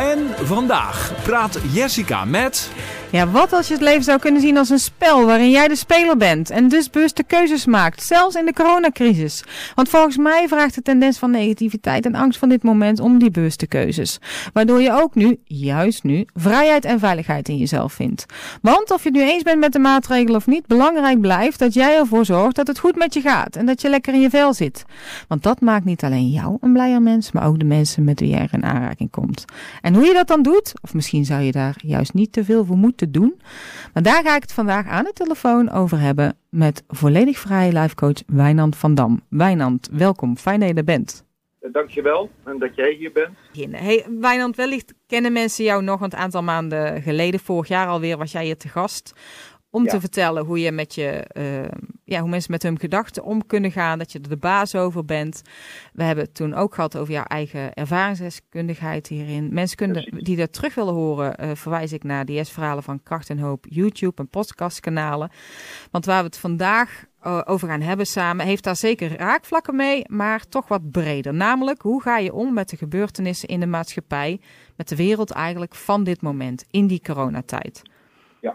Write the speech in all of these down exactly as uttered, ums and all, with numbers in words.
En vandaag praat Jessica met... Ja, wat als je het leven zou kunnen zien als een spel waarin jij de speler bent en dus bewuste keuzes maakt, zelfs in de coronacrisis. Want volgens mij vraagt de tendens van negativiteit en angst van dit moment om die bewuste keuzes. Waardoor je ook nu, juist nu, vrijheid en veiligheid in jezelf vindt. Want of je het nu eens bent met de maatregelen of niet, belangrijk blijft dat jij ervoor zorgt dat het goed met je gaat en dat je lekker in je vel zit. Want dat maakt niet alleen jou een blijer mens, maar ook de mensen met wie jij er in aanraking komt. En hoe je dat dan doet, of misschien zou je daar juist niet te veel voor moeten te doen. Maar daar ga ik het vandaag aan de telefoon over hebben met volledig vrije lifecoach Wijnand van Dam. Wijnand, welkom. Fijn dat je er bent. Dankjewel en dat jij hier bent. Hey, Wijnand, wellicht kennen mensen jou nog een aantal maanden geleden. Vorig jaar alweer was jij hier te gast. Om ja. te vertellen hoe je met je, uh, ja, hoe mensen met hun gedachten om kunnen gaan. Dat je er de baas over bent. We hebben het toen ook gehad over jouw eigen ervaringsdeskundigheid hierin. Mensen kunnen, die dat terug willen horen, uh, verwijs ik naar de S-verhalen van Kracht en Hoop YouTube en podcastkanalen. Want waar we het vandaag uh, over gaan hebben samen, heeft daar zeker raakvlakken mee, maar toch wat breder. Namelijk, hoe ga je om met de gebeurtenissen in de maatschappij, met de wereld eigenlijk van dit moment, in die coronatijd? Ja.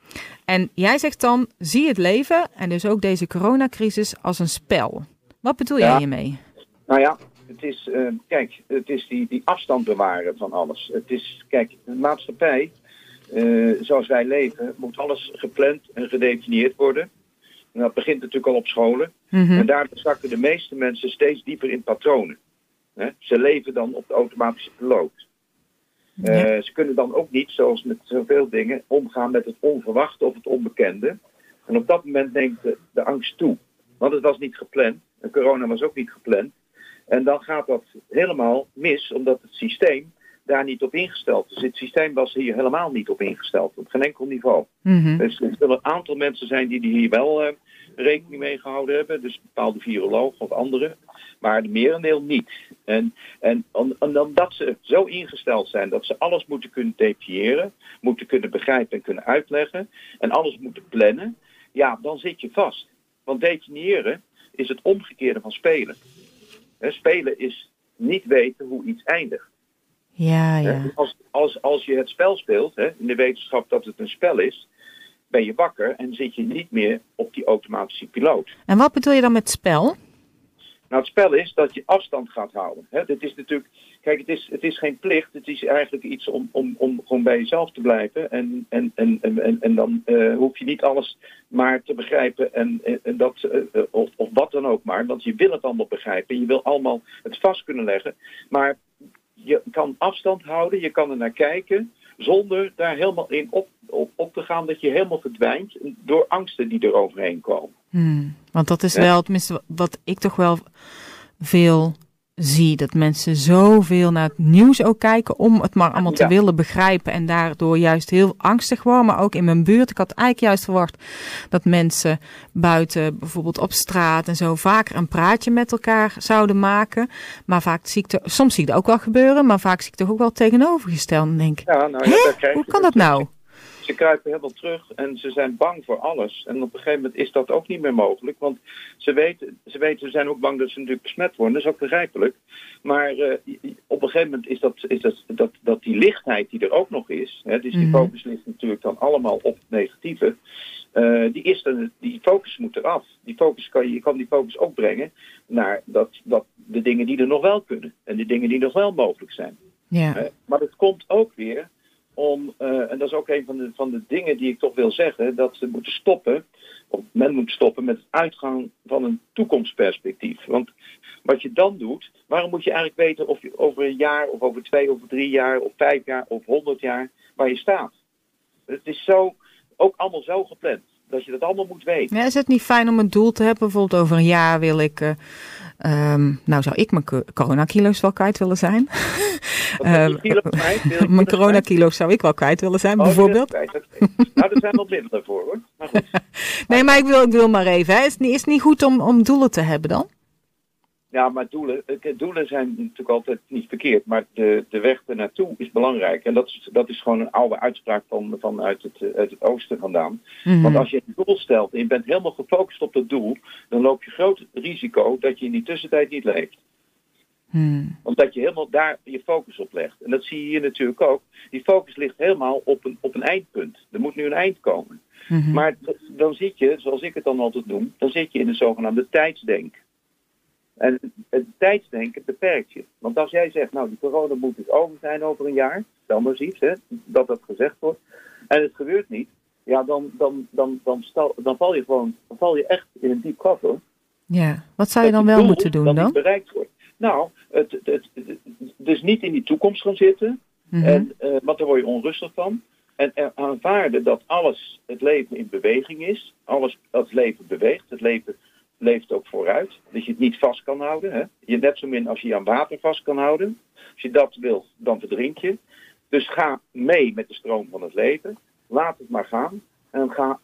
En jij zegt dan, zie het leven en dus ook deze coronacrisis als een spel. Wat bedoel jij ja. hiermee? Nou ja, het is, uh, kijk, het is die, die afstand bewaren van alles. Het is, kijk, de maatschappij, uh, zoals wij leven, moet alles gepland en gedefinieerd worden. En dat begint natuurlijk al op scholen. Mm-hmm. En daar zakken de meeste mensen steeds dieper in patronen. Hè? Ze leven dan op de automatische piloot. Uh, ja. Ze kunnen dan ook niet, zoals met zoveel dingen, omgaan met het onverwachte of het onbekende. En op dat moment neemt de, de angst toe. Want het was niet gepland. En corona was ook niet gepland. En dan gaat dat helemaal mis, omdat het systeem daar niet op ingesteld is. Het systeem was hier helemaal niet op ingesteld, op geen enkel niveau. Mm-hmm. Dus er zullen een aantal mensen zijn die hier wel uh, rekening mee gehouden hebben. Dus bepaalde virologen of anderen. Maar de merendeel niet. En, en, en omdat ze zo ingesteld zijn dat ze alles moeten kunnen definiëren, moeten kunnen begrijpen en kunnen uitleggen en alles moeten plannen, ja, dan zit je vast. Want definiëren is het omgekeerde van spelen. He, spelen is niet weten hoe iets eindigt. Ja, ja. He, als, als, als je het spel speelt, he, in de wetenschap dat het een spel is, ben je wakker en zit je niet meer op die automatische piloot. En wat bedoel je dan met spel? Nou, het spel is dat je afstand gaat houden. Hè? Dit is natuurlijk, kijk, het is, het is geen plicht. Het is eigenlijk iets om, om, om gewoon bij jezelf te blijven. En, en, en, en, en dan uh, hoef je niet alles maar te begrijpen. En, en dat, uh, of, of wat dan ook maar. Want je wil het allemaal begrijpen. Je wil allemaal het vast kunnen leggen. Maar je kan afstand houden. Je kan er naar kijken. Zonder daar helemaal in op, op, op te gaan dat je helemaal verdwijnt door angsten die er overheen komen. Hmm, want dat is wel, tenminste wat ik toch wel veel zie, dat mensen zoveel naar het nieuws ook kijken om het maar allemaal te ja. willen begrijpen en daardoor juist heel angstig worden. Maar ook in mijn buurt, ik had eigenlijk juist verwacht dat mensen buiten, bijvoorbeeld op straat en zo, vaker een praatje met elkaar zouden maken. Maar vaak zie ik, te, soms zie ik dat ook wel gebeuren, maar vaak zie ik toch ook wel tegenovergesteld en denk, ja, nou, hè? Hoe kan dat nou? Ze kruipen helemaal terug en ze zijn bang voor alles. En op een gegeven moment is dat ook niet meer mogelijk. Want ze weten, ze weten, ze zijn ook bang dat ze natuurlijk besmet worden. Dat is ook begrijpelijk. Maar uh, op een gegeven moment is dat, is dat, dat, dat die lichtheid die er ook nog is. Hè, dus die mm. focus ligt natuurlijk dan allemaal op het negatieve. Uh, die, is er, die focus moet eraf. Die focus kan, je kan die focus ook brengen naar dat, dat de dingen die er nog wel kunnen. En de dingen die nog wel mogelijk zijn. Yeah. Uh, maar het komt ook weer om, uh, en dat is ook een van de, van de dingen die ik toch wil zeggen, dat we moeten stoppen, of men moet stoppen met het uitgaan van een toekomstperspectief. Want wat je dan doet, waarom moet je eigenlijk weten of je over een jaar, of over twee, of drie jaar, of vijf jaar, of honderd jaar, waar je staat? Het is zo, ook allemaal zo gepland, dat je dat allemaal moet weten. Ja, is het niet fijn om een doel te hebben? Bijvoorbeeld over een jaar wil ik, uh, um, nou zou ik mijn coronakilo's wel kwijt willen zijn. Um, mijn coronakilo's zou ik wel kwijt willen zijn, oh, bijvoorbeeld. Nou, er zijn wel middelen voor, hoor. Maar goed. Nee, maar ik wil, ik wil maar even. Hè. Is het niet, is het niet goed om, om doelen te hebben dan? Ja, maar doelen, doelen zijn natuurlijk altijd niet verkeerd. Maar de, de weg ernaartoe is belangrijk. En dat is, dat is gewoon een oude uitspraak van, van uit, het, uit het oosten vandaan. Mm-hmm. Want als je een doel stelt en je bent helemaal gefocust op dat doel, dan loop je groot risico dat je in die tussentijd niet leeft. Hmm. Omdat je helemaal daar je focus op legt. En dat zie je hier natuurlijk ook. Die focus ligt helemaal op een, op een eindpunt. Er moet nu een eind komen. Mm-hmm. Maar dan zit je, zoals ik het dan altijd noem, dan zit je in de zogenaamde tijdsdenk. En het tijdsdenken beperkt je. Want als jij zegt, nou die corona moet dus over zijn over een jaar, dan maar iets, hè, dat dat gezegd wordt, en het gebeurt niet, ja, dan, dan, dan, dan, stel, dan val je gewoon, dan val je echt in een diep gat, hoor. Ja, wat zou je dan wel moeten doen dan? Dat niet bereikt wordt. Nou, het, het, het, het, dus niet in die toekomst gaan zitten, Mm-hmm. en, uh, want daar word je onrustig van. En er aanvaarden dat alles, het leven in beweging is. Alles, het leven beweegt. Het leven leeft ook vooruit. Dat je het niet vast kan houden. Hè? Je net zo min als je je aan water vast kan houden. Als je dat wil, dan verdrink je. Dus ga mee met de stroom van het leven. Laat het maar gaan. En ga,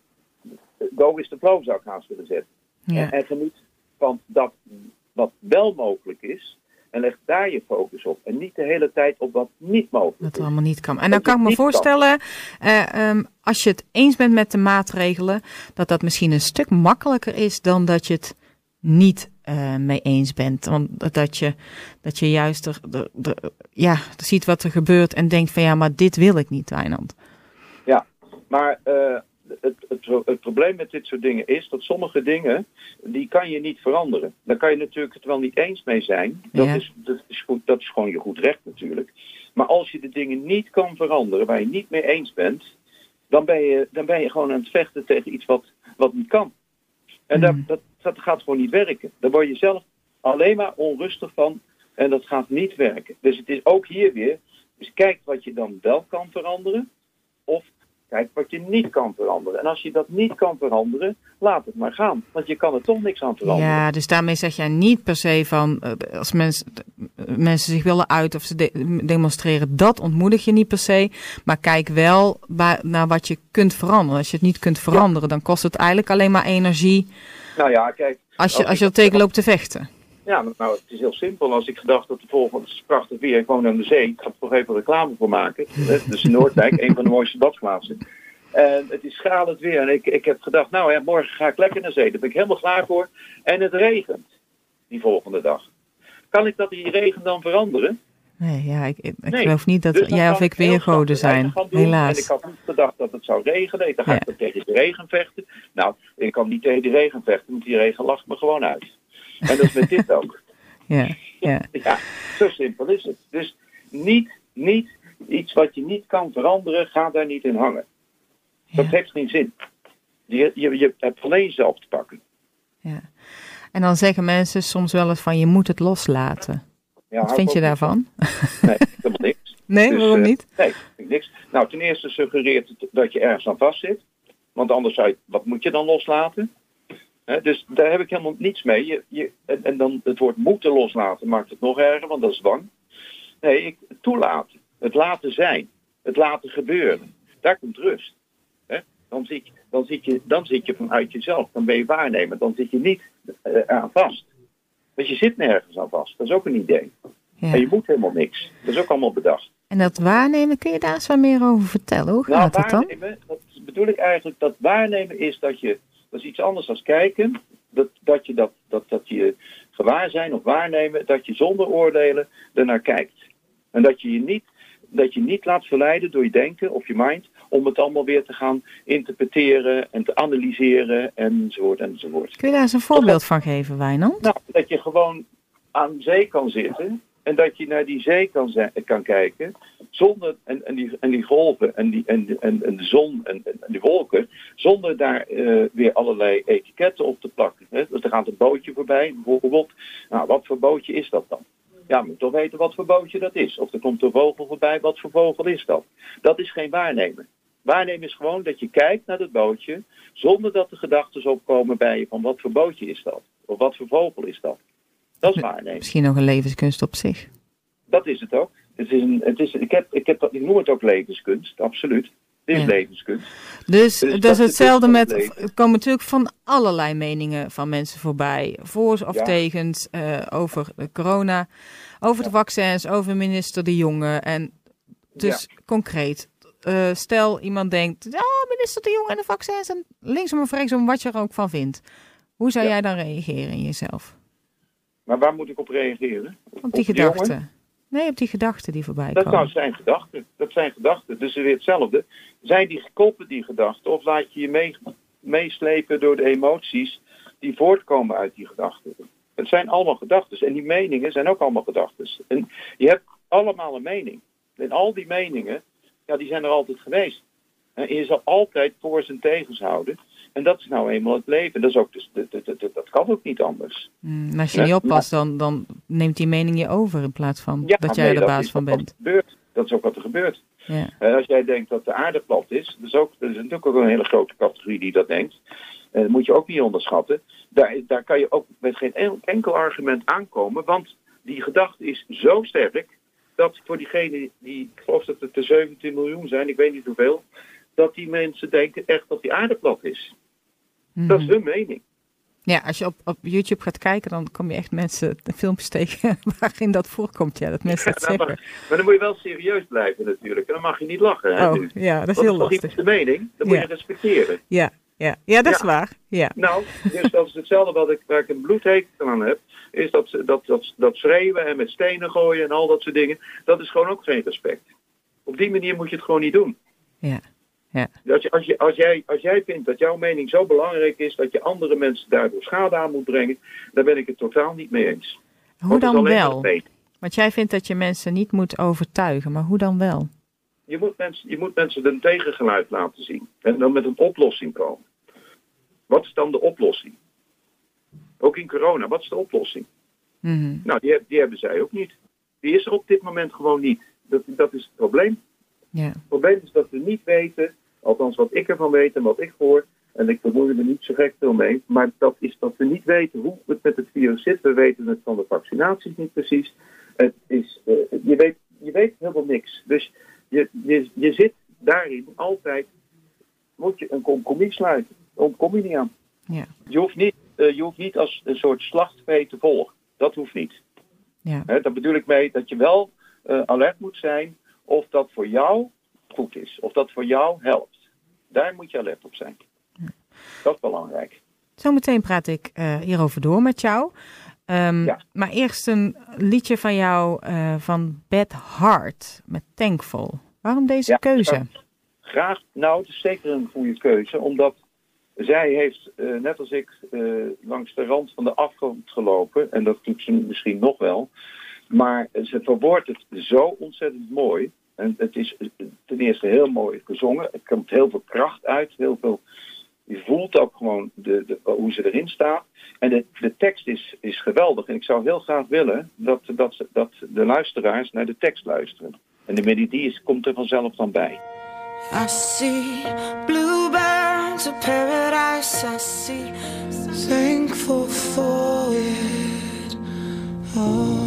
go is de flow, zou ik haast willen zetten. Ja. En, en geniet van dat wat wel mogelijk is. En leg daar je focus op. En niet de hele tijd op wat niet mogelijk is. Dat allemaal niet kan. En dan kan ik me voorstellen, uh, um, als je het eens bent met de maatregelen, dat dat misschien een stuk makkelijker is dan dat je het niet uh, mee eens bent. Want dat je, dat je juist er, er, er, ja, ziet wat er gebeurt en denkt van ja, maar dit wil ik niet, Wijnand. Ja, maar uh, het, het, het probleem met dit soort dingen is dat sommige dingen, die kan je niet veranderen. Daar kan je natuurlijk het wel niet eens mee zijn. Dat, Ja. is, dat, is goed, dat is gewoon je goed recht natuurlijk. Maar als je de dingen niet kan veranderen, waar je niet mee eens bent, dan ben je, dan ben je gewoon aan het vechten tegen iets wat, wat niet kan. En Mm. dat, dat, dat gaat gewoon niet werken. Daar word je zelf alleen maar onrustig van en dat gaat niet werken. Dus het is ook hier weer, dus kijk wat je dan wel kan veranderen, of kijk wat je niet kan veranderen. En als je dat niet kan veranderen, laat het maar gaan. Want je kan er toch niks aan veranderen. Ja, dus daarmee zeg jij niet per se van, uh, als mens, uh, mensen zich willen uit of ze de- demonstreren, dat ontmoedig je niet per se. Maar kijk wel bij, naar wat je kunt veranderen. Als je het niet kunt veranderen, dan kost het eigenlijk alleen maar energie Nou ja, kijk. als je, als als je er ik- tegen loopt te vechten. Ja, nou, het is heel simpel. Als ik gedacht dat de volgende, het is prachtig weer, ik woon aan de zee, ik ga er toch even reclame voor maken. Dus in Noordwijk, een van de mooiste badplaatsen. En het is schalend weer. En ik, ik heb gedacht, nou ja, morgen ga ik lekker naar zee. Daar ben ik helemaal klaar voor. En het regent, die volgende dag. Kan ik dat die regen dan veranderen? Nee, ja, ik, ik Nee. geloof niet dat Dus dan jij kan of ik heel weergoden snel de zijn. regen gaan doen. En ik Helaas. had niet gedacht dat het zou regenen. Dan ga Ja. ik dan tegen de regen vechten. Nou, ik kan niet tegen die regen vechten, want die regen lacht me gewoon uit. En dat is met dit ook. Ja, ja. Ja, zo simpel is het. Dus niet, niet iets wat je niet kan veranderen, ga daar niet in hangen. Dat Ja. heeft geen zin. Je, je, je hebt alleen zelf te pakken. Ja. En dan zeggen mensen soms wel eens van je moet het loslaten. Ja, Wat hou vind ik je ook daarvan? niet. Nee, helemaal niks. Nee, Dus, waarom eh, niet? Nee, vind ik niks. Nou, ten eerste suggereert het dat je ergens aan vastzit. Want anders zou je, wat moet je dan loslaten? Hè, dus daar heb ik helemaal niets mee. Je, je, en, en dan het woord moeten loslaten maakt het nog erger, want dat is dwang. Nee, ik, toelaten. Het laten zijn. Het laten gebeuren. Daar komt rust. Hè? Dan, zit, dan, zit je, dan zit je vanuit jezelf. Dan ben je waarnemer. Dan zit je niet uh, aan vast. Want je zit nergens aan vast. Dat is ook een idee. Ja. En je moet helemaal niks. Dat is ook allemaal bedacht. En dat waarnemen, kun je daar eens wat meer over vertellen? Hoe gaat Nou, dat dan? waarnemen, dat bedoel ik eigenlijk, dat waarnemen is dat je, dat is iets anders dan kijken, dat, dat je dat, dat, dat je gewaar zijn of waarnemen, dat je zonder oordelen ernaar kijkt. En dat je je niet, dat je niet laat verleiden door je denken of je mind, om het allemaal weer te gaan interpreteren en te analyseren enzovoort enzovoort. Kun je daar eens een voorbeeld van geven, Wijnand? Nou, dat je gewoon aan zee kan zitten en dat je naar die zee kan, zijn, kan kijken zonder en, en, die, en die golven en, die, en, en, en de zon en, en die wolken, zonder daar uh, weer allerlei etiketten op te plakken. Hè? Dus er gaat een bootje voorbij, bijvoorbeeld. Nou, wat voor bootje is dat dan? Ja, je moet toch weten wat voor bootje dat is. Of er komt een vogel voorbij, wat voor vogel is dat? Dat is geen waarnemen. Waarnemen is gewoon dat je kijkt naar dat bootje zonder dat de gedachten opkomen bij je van wat voor bootje is dat? Of wat voor vogel is dat? Dat is waarnemen. Misschien nog een levenskunst op zich. Dat is het ook. Het is een, het is, ik, heb, ik, heb, ik noem het ook levenskunst, absoluut. Het is Ja. levenskunst. Dus, Dus dat dat is is hetzelfde het met, leven. er komen natuurlijk van allerlei meningen van mensen voorbij. Voor of Ja. tegens, uh, over de corona, over de vaccins, over minister De Jonge. En dus concreet, uh, stel iemand denkt, ja, minister De Jonge en de vaccins, en linksom of rechtsom, wat je er ook van vindt. Hoe zou Ja. jij dan reageren in jezelf? Maar waar moet ik op reageren? Op die gedachten. Nee, op die gedachten die voorbij dat komen. Dat zijn gedachten. Dat zijn gedachten. Dus weer hetzelfde. Zijn die gekoppeld, die gedachten? Of laat je je mee, meeslepen door de emoties die voortkomen uit die gedachten? Het zijn allemaal gedachten. En die meningen zijn ook allemaal gedachten. En je hebt allemaal een mening. En al die meningen, ja, die zijn er altijd geweest. En je zal altijd voor's en tegens houden. En dat is nou eenmaal het leven. Dat, is ook dus, dat, dat, dat, dat kan ook niet anders. Mm, als je niet oppast, dan, dan neemt die mening je over in plaats van ja, dat jij nee, er de baas van bent. Wat gebeurt. Dat is ook wat er gebeurt. Ja. Uh, als jij denkt dat de aarde plat is, dat is, ook, dat is natuurlijk ook een hele grote categorie die dat denkt. Uh, dat moet je ook niet onderschatten. Daar, daar kan je ook met geen enkel argument aankomen, want die gedachte is zo sterk dat voor diegene die, ik geloof dat het er zeventien miljoen zijn, ik weet niet hoeveel, dat die mensen denken echt dat die aarde plat is. Mm-hmm. Dat is hun mening. Ja, als je op, op YouTube gaat kijken, dan kom je echt mensen filmpjes tegen waarin dat voorkomt. Ja, dat mensen ja, dat nou, zeggen. Maar, maar dan moet je wel serieus blijven natuurlijk. En dan mag je niet lachen. Hè, oh, nu. ja, dat is Want heel dat is lastig. de mening, dat moet ja. je respecteren. Ja, ja. ja dat ja. is waar. Ja. Nou, dus dat is hetzelfde wat ik, waar ik een bloedhekel aan heb. Is dat, dat, dat, dat schreeuwen en met stenen gooien en al dat soort dingen. Dat is gewoon ook geen respect. Op die manier moet je het gewoon niet doen. Ja. Ja. Als, je, als, je, als, jij, als jij vindt dat jouw mening zo belangrijk is dat je andere mensen daardoor schade aan moet brengen, dan ben ik het totaal niet mee eens. Hoe dan wel? Want jij vindt dat je mensen niet moet overtuigen, maar hoe dan wel? Je moet mensen, je moet mensen een tegengeluid laten zien en dan met een oplossing komen. Wat is dan de oplossing? Ook in corona, wat is de oplossing? Mm-hmm. Nou, die, die hebben zij ook niet. Die is er op dit moment gewoon niet. Dat, dat is het probleem. Ja. Het probleem is dat we niet weten, althans wat ik ervan weet en wat ik hoor, en ik bemoei er niet zo gek veel mee, maar dat is dat we niet weten hoe het met het virus zit. We weten het van de vaccinaties niet precies. Het is, uh, je, weet, je weet helemaal niks. Dus je, je, je zit daarin altijd, moet je een compromis sluiten. Daar kom je niet aan. Ja. Je hoeft niet, uh, je hoeft niet als een soort slachtvee te volgen. Dat hoeft niet. Ja. He, daar bedoel ik mee dat je wel uh, alert moet zijn of dat voor jou goed is. Of dat voor jou helpt. Daar moet je alert op zijn. Ja. Dat is belangrijk. Zometeen praat ik uh, hierover door met jou. Um, ja. Maar eerst een liedje van jou uh, van Beth Hart met Thankful. Waarom deze ja, keuze? Ja, graag. Nou, het is zeker een goede keuze. Omdat zij heeft, uh, net als ik, uh, langs de rand van de afgrond gelopen. En dat doet ze misschien nog wel. Maar ze verwoordt het zo ontzettend mooi. En het is ten eerste heel mooi gezongen. Er komt heel veel kracht uit. Heel veel, je voelt ook gewoon de, de, hoe ze erin staat. En de, de tekst is, is geweldig. En ik zou heel graag willen dat, dat, dat de luisteraars naar de tekst luisteren. En de melodie is, komt er vanzelf dan bij. I see bluebirds of paradise. I see thankful for it all.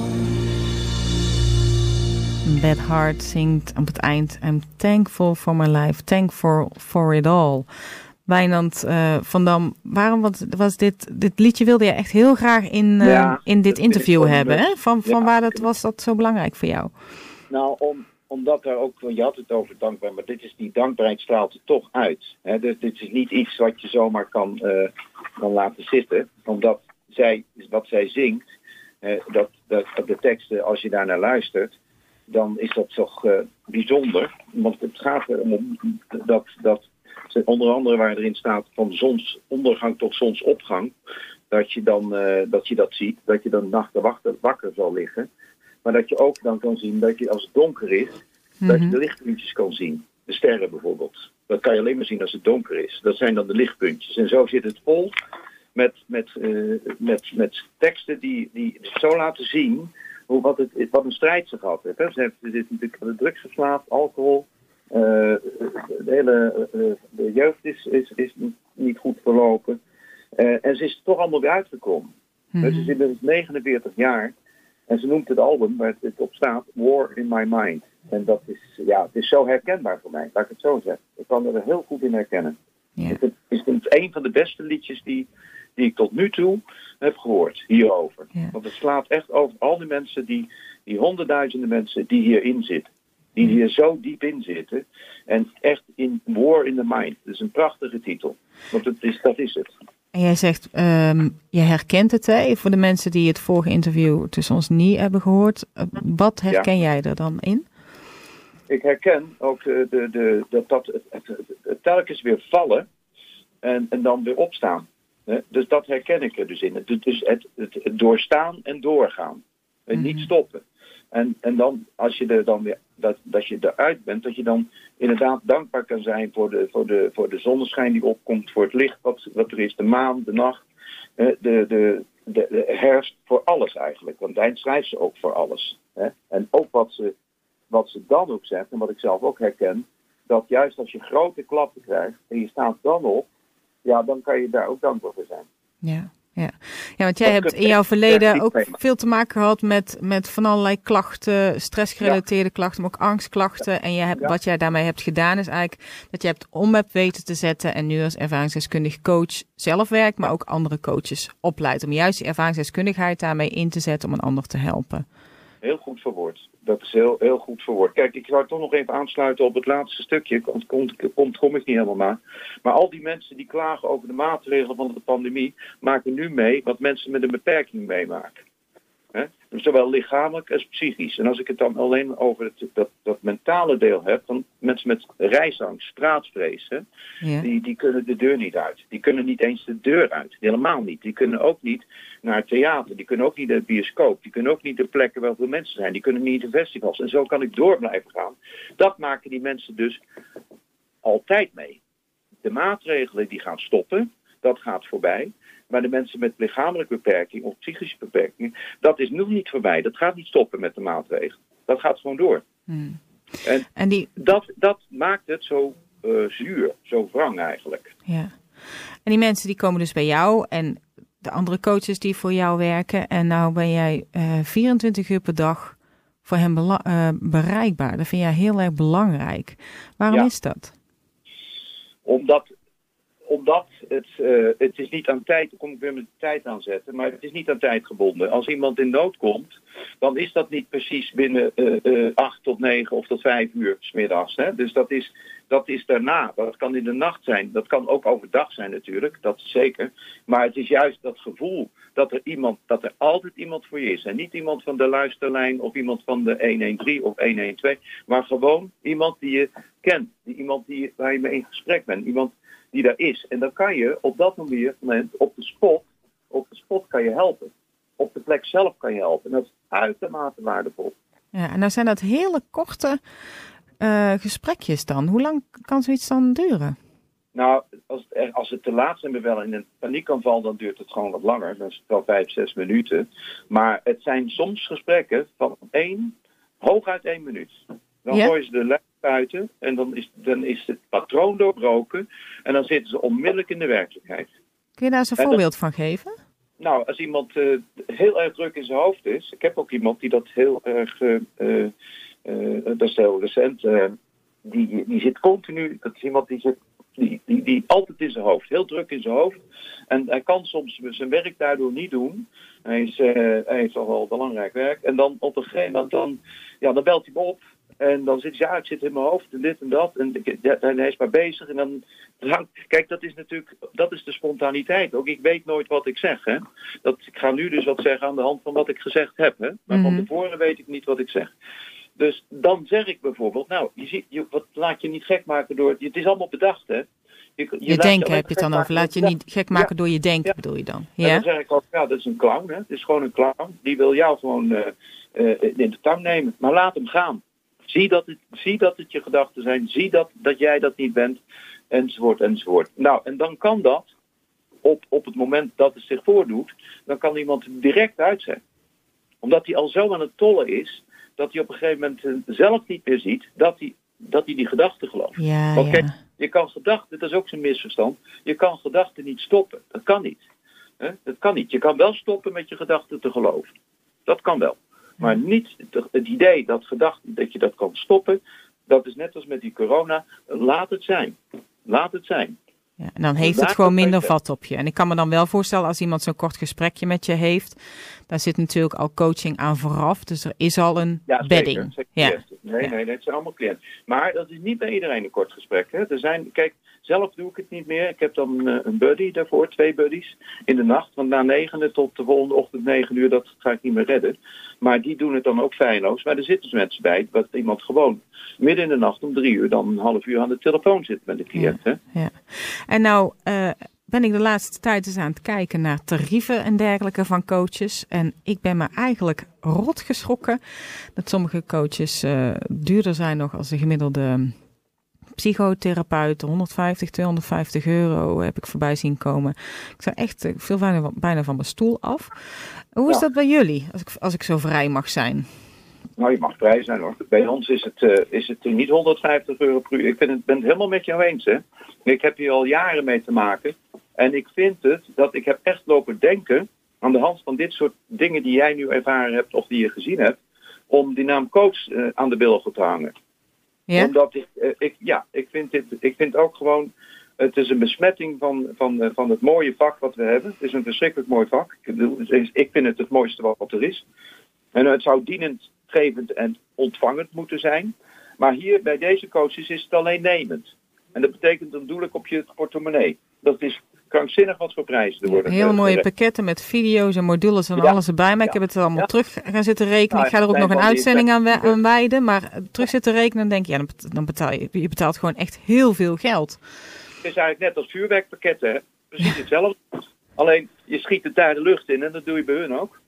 Beth Hart zingt op het eind I'm thankful for my life, thankful for it all. Wijnand uh, van Dam, waarom was, was dit, dit liedje wilde je echt heel graag in, uh, ja, in dit interview hebben? Hè? Van, van ja. waar dat, was dat zo belangrijk voor jou? Nou, om, omdat er ook, je had het over dankbaar, maar dit is die dankbaarheid straalt er toch uit. Hè? Dus dit is niet iets wat je zomaar kan, uh, kan laten zitten, omdat zij, wat zij zingt, uh, dat, dat, de teksten, als je daar naar luistert, dan is dat toch uh, bijzonder. Want het gaat erom dat, dat onder andere waar erin staat van zonsondergang tot zonsopgang, dat je dan uh, dat je dat ziet, dat je dan nachten wakker, wakker zal liggen. Maar dat je ook dan kan zien dat je als het donker is, mm-hmm. dat je de lichtpuntjes kan zien. De sterren bijvoorbeeld. Dat kan je alleen maar zien als het donker is. Dat zijn dan de lichtpuntjes. En zo zit het vol met, met, uh, met, met teksten die, die zo laten zien hoe, wat, het, wat een strijd ze gehad heeft. Hè. Ze heeft ze zit natuurlijk aan de drugs verslaafd, alcohol. Uh, de hele uh, de jeugd is, is, is niet goed verlopen. Uh, en ze is er toch allemaal weer uitgekomen. Mm-hmm. Ze is inmiddels negenenveertig jaar. En ze noemt het album waar het op staat War in My Mind. En dat is, ja, het is zo herkenbaar voor mij, laat ik het zo zeggen. Ik kan er heel goed in herkennen. Ja. Het is een van de beste liedjes die, die ik tot nu toe heb gehoord hierover. Ja. Want het slaat echt over al die mensen, die, die honderdduizenden mensen die hierin zitten. Die hier zo diep in zitten. En echt in War in the Mind. Dat is een prachtige titel. Want het is, dat is het. En jij zegt, um, je herkent het, hè? Voor de mensen die het vorige interview tussen ons niet hebben gehoord. Uh, wat herken ja. jij er dan in? Ik herken ook de, de, de, dat, dat het, het, het, het telkens weer vallen en, en dan weer opstaan. Hè? Dus dat herken ik er dus in. Het, dus het, het, het doorstaan en doorgaan. En mm-hmm. niet stoppen. En, en dan, als je er dan weer, dat, dat je eruit bent, dat je dan inderdaad dankbaar kan zijn voor de, voor de, voor de zonneschijn die opkomt, voor het licht wat, wat er is, de maan, de nacht, de, de, de, de herfst, voor alles eigenlijk. Want daarin schrijft ze ook voor alles. Hè? En ook wat ze, wat ze dan ook zegt, en wat ik zelf ook herken, dat juist als je grote klappen krijgt en je staat dan op, ja, dan kan je daar ook dankbaar voor zijn. Ja. Ja. ja, want jij hebt in jouw verleden ook veel te maken gehad met, met van allerlei klachten, stressgerelateerde ja. klachten, maar ook angstklachten. Ja. En je hebt, ja. wat jij daarmee hebt gedaan is eigenlijk dat je hebt om hebt weten te zetten en nu als ervaringsdeskundig coach zelf werkt, maar ook andere coaches opleidt. Om juist die ervaringsdeskundigheid daarmee in te zetten om een ander te helpen. Heel goed verwoord. Dat is heel, heel goed verwoord. Kijk, ik zou toch nog even aansluiten op het laatste stukje. Want komt, komt, kom ik niet helemaal maar. Maar al die mensen die klagen over de maatregelen van de pandemie, maken nu mee wat mensen met een beperking meemaken. He? Zowel lichamelijk als psychisch. En als ik het dan alleen over het, dat, dat mentale deel heb, dan mensen met reisangst, straatvrees, hè? Ja. Die, die kunnen de deur niet uit. Die kunnen niet eens de deur uit. Helemaal niet. Die kunnen ook niet naar het theater. Die kunnen ook niet naar de bioscoop. Die kunnen ook niet de plekken waar veel mensen zijn. Die kunnen niet de festivals. En zo kan ik door blijven gaan. Dat maken die mensen dus altijd mee. De maatregelen die gaan stoppen, dat gaat voorbij. Maar de mensen met lichamelijke beperking of psychische beperking, dat is nog niet voorbij. Dat gaat niet stoppen met de maatregelen. Dat gaat gewoon door. Hmm. En, en die... dat, dat maakt het zo uh, zuur, zo wrang eigenlijk. Ja. En die mensen die komen dus bij jou en de andere coaches die voor jou werken. En nou ben jij uh, vierentwintig uur per dag voor hen bela- uh, bereikbaar. Dat vind jij heel erg belangrijk. Waarom ja. is dat? Omdat... Omdat het, uh, het is niet aan tijd, daar kom ik weer met de tijd aan zetten, maar het is niet aan tijd gebonden. Als iemand in nood komt, dan is dat niet precies binnen uh, uh, acht tot negen of tot vijf uur 's middags. Hè? Dus dat is, dat is daarna. Dat kan in de nacht zijn. Dat kan ook overdag zijn natuurlijk, dat is zeker. Maar het is juist dat gevoel dat er iemand, dat er altijd iemand voor je is. En niet iemand van de luisterlijn of iemand van de honderddertien of honderdtwaalf, maar gewoon iemand die je kent. Die iemand die, waar je mee in gesprek bent. Iemand die daar is. En dan kan je op dat moment, op de spot, op de spot kan je helpen. Op de plek zelf kan je helpen. En dat is uitermate waardevol. Ja, en nou zijn dat hele korte uh, gesprekjes dan. Hoe lang kan zoiets dan duren? Nou, als het, als het te laat zijn we wel in een paniekaanval, dan duurt het gewoon wat langer. Dan is het wel vijf, zes minuten. Maar het zijn soms gesprekken van één, hooguit één minuut. Dan ja? gooien ze de lijn buiten en dan is, dan is het patroon doorbroken en dan zitten ze onmiddellijk in de werkelijkheid. Kun je daar eens een en voorbeeld dat, van geven? Nou, als iemand uh, heel erg druk in zijn hoofd is, ik heb ook iemand die dat heel erg, uh, uh, uh, dat is heel recent, uh, die, die zit continu, dat is iemand die zit, die, die, die altijd in zijn hoofd, heel druk in zijn hoofd. En hij kan soms zijn werk daardoor niet doen. Hij, is, uh, hij heeft al wel belangrijk werk. En dan op een gegeven moment, dan, ja, dan belt hij me op. En dan zit hij, ja, het zit in mijn hoofd en dit en dat. En, ja, en hij is maar bezig. En dan, kijk, dat is natuurlijk, dat is de spontaniteit. Ook ik weet nooit wat ik zeg. Hè? Dat, ik ga nu dus wat zeggen aan de hand van wat ik gezegd heb. Hè? Maar mm-hmm. van tevoren weet ik niet wat ik zeg. Dus dan zeg ik bijvoorbeeld, nou, je ziet, je, wat, laat je niet gek maken door, het is allemaal bedacht, hè. Je, je, je denken heb je het dan over. Laat je niet gek maken ja. door je denken, ja. bedoel je dan? Ja? En dan zeg ik ook, ja, dat is een clown, hè. Het is gewoon een clown. Die wil jou gewoon uh, uh, in de tang nemen. Maar laat hem gaan. Zie dat het, zie dat het je gedachten zijn. Zie dat, dat jij dat niet bent. Enzovoort, enzovoort. Nou, en dan kan dat, op, op het moment dat het zich voordoet, dan kan iemand direct uitzetten. Omdat hij al zo aan het tollen is, dat hij op een gegeven moment zelf niet meer ziet dat hij, dat hij die gedachten gelooft. Ja, Want kijk, ja. je kan gedachten, dat is ook zo'n misverstand, je kan gedachten niet stoppen. Dat kan niet. He? Dat kan niet. Je kan wel stoppen met je gedachten te geloven. Dat kan wel. Maar niet het idee dat gedachten, dat je dat kan stoppen, dat is net als met die corona, laat het zijn. Laat het zijn. Ja, en dan heeft het gewoon minder vat op je. En ik kan me dan wel voorstellen, als iemand zo'n kort gesprekje met je heeft, daar zit natuurlijk al coaching aan vooraf. Dus er is al een ja, bedding. Zeker, zeker ja. eerst. Nee, Ja. nee, nee, het zijn allemaal cliënten. Maar dat is niet bij iedereen een kort gesprek. Hè. Er zijn, kijk, zelf doe ik het niet meer. Ik heb dan uh, een buddy daarvoor, twee buddies, in de nacht. Want na negenen tot de volgende ochtend negen uur, dat ga ik niet meer redden. Maar die doen het dan ook feilloos. Maar er zitten dus mensen bij, dat iemand gewoon midden in de nacht om drie uur dan een half uur aan de telefoon zit met de cliënt. Ja, Hè. ja. En nou uh, ben ik de laatste tijd eens aan het kijken naar tarieven en dergelijke van coaches. En ik ben me eigenlijk rot geschrokken dat sommige coaches uh, duurder zijn nog als de gemiddelde psychotherapeut. honderdvijftig, tweehonderdvijftig euro heb ik voorbij zien komen. Ik zou echt, ik viel bijna, bijna van mijn stoel af. Hoe is Ja. dat bij jullie, als ik, als ik zo vrij mag zijn? Nou, je mag vrij zijn hoor. Bij ons is het, uh, is het niet honderdvijftig euro per uur. Ik ben het, ben het helemaal met jou eens. Hè. Ik heb hier al jaren mee te maken. En ik vind het dat ik heb echt lopen denken aan de hand van dit soort dingen die jij nu ervaren hebt of die je gezien hebt, om die naam coach uh, aan de billen te hangen. Ja? Omdat ik, uh, ik, ja, ik vind dit, ik vind ook gewoon, het is een besmetting van, van, uh, van het mooie vak wat we hebben. Het is een verschrikkelijk mooi vak. Ik, bedoel, het is, ik vind het het mooiste wat er is. En het zou dienend, gevend en ontvangend moeten zijn. Maar hier bij deze coaches is het alleen nemend. En dat betekent dan doe ik op je portemonnee. Dat is krankzinnig wat voor prijzen er worden. Hele mooie uh, pakketten met video's en modules en Ja. alles erbij. Maar ik Ja. heb het allemaal Ja. terug gaan zitten rekenen. Ja, Ik ga er ook het nog zijn een van die- uitzending aan, we- aan wijden. Maar terug zitten rekenen en denk je, ja, dan bet- dan betaal je, je betaalt gewoon echt heel veel geld. Het is eigenlijk net als vuurwerkpakketten. Hè? Precies hetzelfde. Alleen je schiet het daar de lucht in en dat doe je bij hun ook.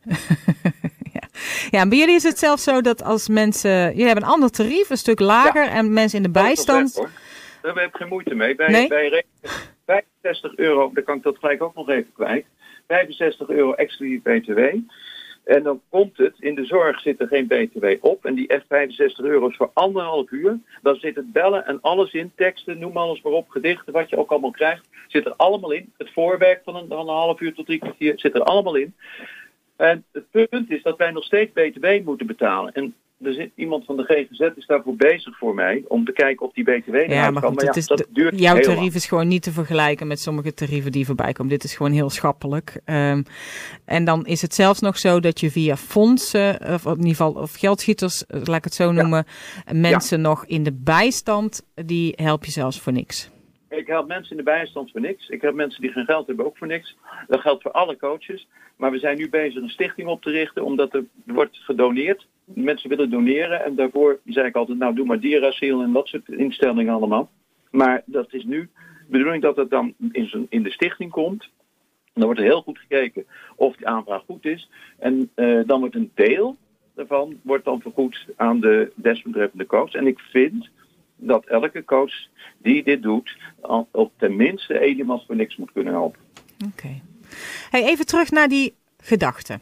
Ja, en bij jullie is het zelfs zo dat als mensen... Jullie hebben een ander tarief, een stuk lager. Ja. En mensen in de Dat is wel bijstand... weg, hoor. Daar heb ik geen moeite mee. Bij, Nee? bij rekenen vijfenzestig euro, dan kan ik dat gelijk ook nog even kwijt. vijfenzestig euro exclusief B T W. En dan komt het, in de zorg zit er geen B T W op. En die vijfenzestig euro is voor anderhalf uur. Dan zit het bellen en alles in, teksten, noem alles maar op, gedichten, wat je ook allemaal krijgt. Zit er allemaal in. Het voorwerk van een, van een half uur tot drie kwartier zit er allemaal in. En het punt is dat wij nog steeds B T W moeten betalen. En er zit iemand van de G G Z is daarvoor bezig voor mij om te kijken of die B T W eruit Ja, maar kan. goed, Maar het ja, is dat de- duurt jouw heel tarief lang. is gewoon niet te vergelijken met sommige tarieven die voorbij komen. Dit is gewoon heel schappelijk. Um, en dan is het zelfs nog zo dat je via fondsen, of in ieder geval of geldschieters, eh, laat ik het zo noemen, mensen nog in de bijstand, die help je zelfs voor niks. Ik help mensen in de bijstand voor niks. Ik heb mensen die geen geld hebben ook voor niks. Dat geldt voor alle coaches. Maar we zijn nu bezig een stichting op te richten, omdat er wordt gedoneerd. Mensen willen doneren en daarvoor zei ik altijd, nou doe maar dierasiel en dat soort instellingen allemaal. Maar dat is nu de bedoeling dat het dan in, zo'n- in de stichting komt. Dan wordt er heel goed gekeken of die aanvraag goed is. En uh, dan wordt een deel daarvan wordt dan vergoed aan de desbetreffende coach. En ik vind dat elke coach die dit doet, al, op tenminste één iemand voor niks moet kunnen helpen. Oké. Okay. Hey, even terug naar die gedachten.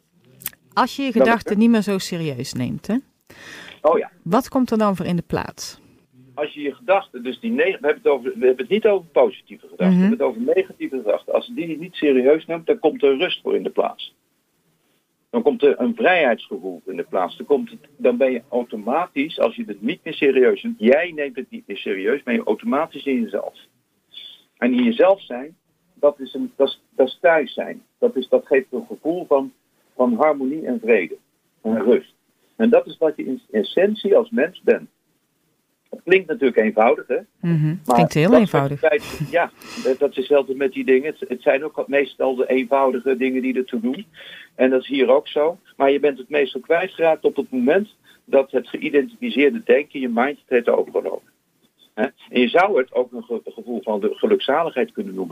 Als je je Dat is gedachten het. niet meer zo serieus neemt, hè? Oh ja, Wat komt er dan voor in de plaats? als je je gedachten, dus die neg- we, hebben het over, we hebben het niet over positieve gedachten, Mhm. we hebben het over negatieve gedachten. Als je die niet serieus neemt, dan komt er rust voor in de plaats. Dan komt er een vrijheidsgevoel in de plaats. Dan, komt het, dan ben je automatisch, als je het niet meer serieus neemt, jij neemt het niet meer serieus, ben je automatisch in jezelf. En in jezelf zijn, dat is, een, dat is, dat is thuis zijn. Dat, is, dat geeft een gevoel van, van harmonie en vrede en rust. En dat is wat je in essentie als mens bent. Het klinkt natuurlijk eenvoudig, hè? Mm-hmm. Maar Klinkt heel dat is eenvoudig. wat je feit- ja, dat is altijd met die dingen. Het, het zijn ook meestal de eenvoudige dingen die ertoe doen. En dat is hier ook zo. Maar je bent het meestal kwijtgeraakt op het moment dat het geïdentificeerde denken, je mind, het heeft overgenomen. Hè? En je zou het ook een ge- gevoel van de gelukzaligheid kunnen noemen.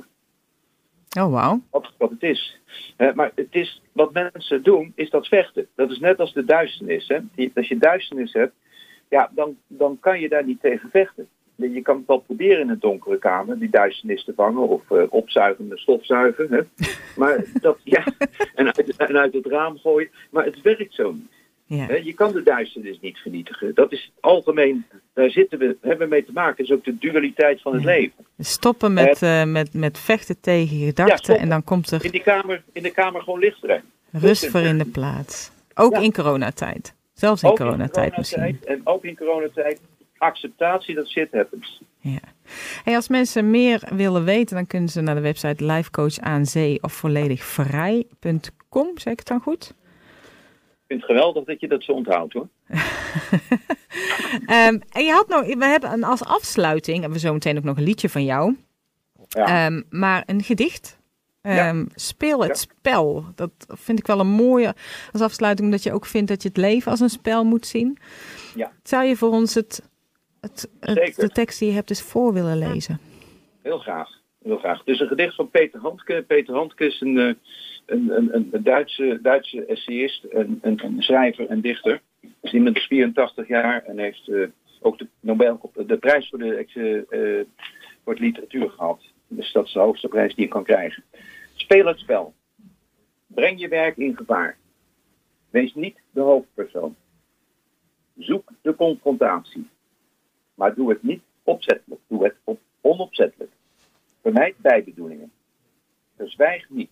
Oh, wauw. Wat, wat het is. Hè, maar het is, wat mensen doen, is dat vechten. Dat is net als de duisternis. Hè? Die- Als je duisternis hebt, ja, dan, dan kan je daar niet tegen vechten. Je kan het wel proberen in een donkere kamer, die duisternis te vangen of uh, opzuigen met stofzuigen. Hè? Maar dat, ja, en uit, en uit het raam gooien. Maar het werkt zo niet. Ja. Hè? Je kan de duisternis niet vernietigen. Dat is algemeen, daar zitten we, hebben we mee te maken. Dat is ook de dualiteit van het Ja. leven. Stoppen met, uh, met, met vechten tegen je gedachten stoppen. en dan komt er In die kamer, in de kamer gewoon licht erin. rust voor in de plaats. Ook Ja. in coronatijd. Zelfs in Ook coronatijd misschien. coronatijd, en ook in coronatijd, acceptatie dat shit happens. Ja. Hey, als mensen meer willen weten, dan kunnen ze naar de website Lifecoach aan zee of volledig vrij punt com. Zeg ik het dan goed? Ik vind het geweldig dat je dat zo onthoudt, hoor. Um, en je had nog, we hebben als afsluiting, hebben we zo meteen ook nog een liedje van jou. Ja. Um, maar een gedicht. Um, Ja. Speel het Ja. spel. Dat vind ik wel een mooie als afsluiting, omdat je ook vindt dat je het leven als een spel moet zien. Ja. Zou je voor ons het, het, het, Zeker. de tekst die je hebt eens voor willen lezen? Heel graag. Heel graag. Het is een gedicht van Peter Handke. Peter Handke is een, uh, een, een, een Duitse, Duitse essayist, een, een, een schrijver en dichter. Is inmiddels vierentachtig jaar en heeft uh, ook de, Nobel, de prijs voor, de, uh, voor de literatuur gehad. Dus dat is de hoogste prijs die je kan krijgen. Speel het spel. Breng je werk in gevaar. Wees niet de hoofdpersoon. Zoek de confrontatie. Maar doe het niet opzettelijk. Doe het op onopzettelijk. Vermijd bijbedoelingen. Verzwijg niet.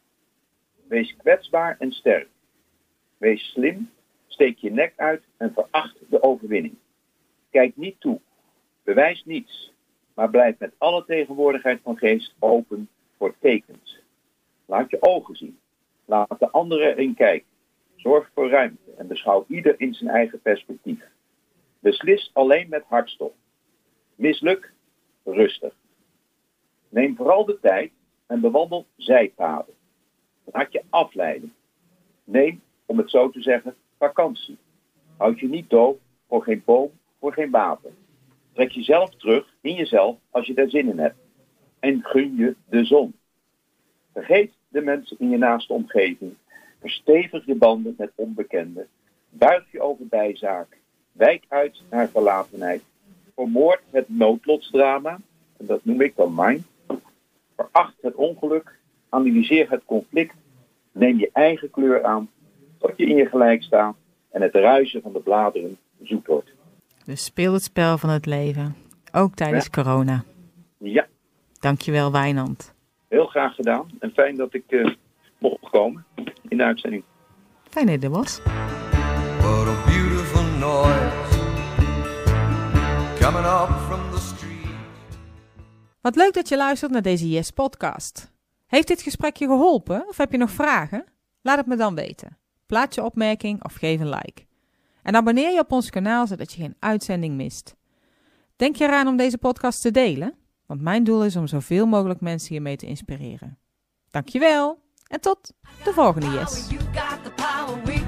Wees kwetsbaar en sterk. Wees slim. Steek je nek uit en veracht de overwinning. Kijk niet toe. Bewijs niets. Maar blijf met alle tegenwoordigheid van geest open voor tekens. Laat je ogen zien. Laat de anderen erin kijken. Zorg voor ruimte en beschouw ieder in zijn eigen perspectief. Beslis alleen met hartstocht. Misluk, rustig. Neem vooral de tijd en bewandel zijpaden. Laat je afleiden. Neem, om het zo te zeggen, vakantie. Houd je niet doof voor geen boom, voor geen water. Trek jezelf terug in jezelf als je daar zin in hebt. En gun je de zon. Vergeet de mensen in je naaste omgeving. Verstevig je banden met onbekenden. Buig je over bijzaak. Wijk uit naar verlatenheid. Vermoord het noodlotsdrama. En dat noem ik dan mijn. Veracht het ongeluk. Analyseer het conflict. Neem je eigen kleur aan. Tot je in je gelijk staat. En het ruisen van de bladeren zoet wordt. Dus speel het spel van het leven. Ook tijdens Ja. corona. Ja, Dankjewel, Wijnand. heel graag gedaan. En fijn dat ik uh, mocht komen in de uitzending. Fijn dat je er was. What a beautiful noise coming up from the street. Wat leuk dat je luistert naar deze Yes podcast. Heeft dit gesprek je geholpen of heb je nog vragen? Laat het me dan weten. Plaats je opmerking of geef een like. En abonneer je op ons kanaal zodat je geen uitzending mist. Denk je eraan om deze podcast te delen? Want mijn doel is om zoveel mogelijk mensen hiermee te inspireren. Dankjewel en tot de volgende Yes. You got the power, we